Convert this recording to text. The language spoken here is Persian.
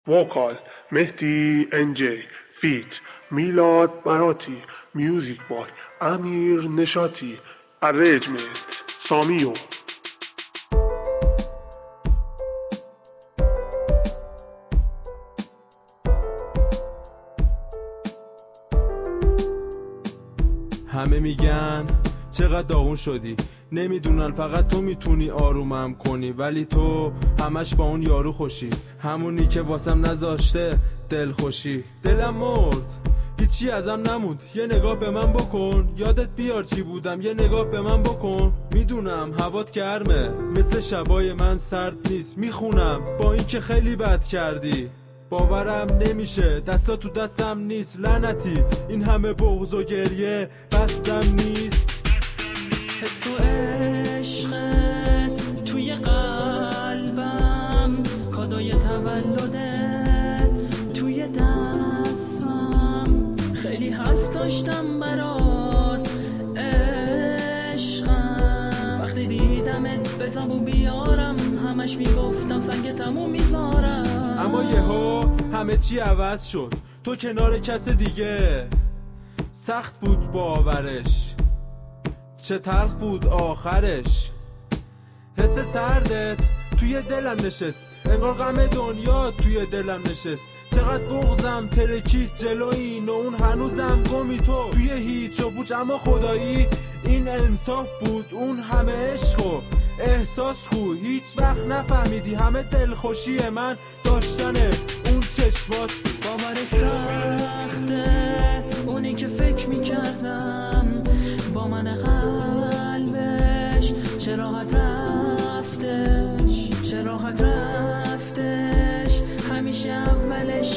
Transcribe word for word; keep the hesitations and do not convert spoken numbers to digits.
وکال مهدی انجی فیت میلاد براتی میوزیک بای امیر نشاتی ارنجمنت سامیو. همه میگن چقدر داغون شدی، نمیدونن فقط تو میتونی آرومم کنی، ولی تو همش با اون یارو خوشی، همونی که واسم نذاشته دل خوشی. دلم مرد هیچی ازم نموند، یه نگاه به من بکن، یادت بیار چی بودم، یه نگاه به من بکن. میدونم هوات گرمه مثل شبای من سرد نیست، میخونم با این که خیلی بد کردی، باورم نمیشه دستا تو دستم نیست، لعنتی این همه بغض و گریه بستم نیست. تو عشقت توی قلبم، کادوی تولدت توی دستم، خیلی حرف داشتم برات عشقم، وقتی دیدمت به زبون بیارم همش میگفتم سنگ تموم میذارم، اما یهو همه چی عوض شد، تو کنار کس دیگه، سخت بود باورش، چه تلخ بود آخرش. حس سردت توی دلم نشست، انگار غم دنیا توی دلم نشست، چقدر بغضم ترکید جلو این و اون، هنوزم گمی تو توی هیچ و پوچ، اما خدایی این انصاف بود، اون همه عشق و احساس کو، هیچ وقت نفهمیدی همه دلخوشی من داشتن اون چشمات بود. باور سخته اونی که فکر میکردم با من قلبش چه راحت رفتش، چه راحت رفتش، همیشه اولش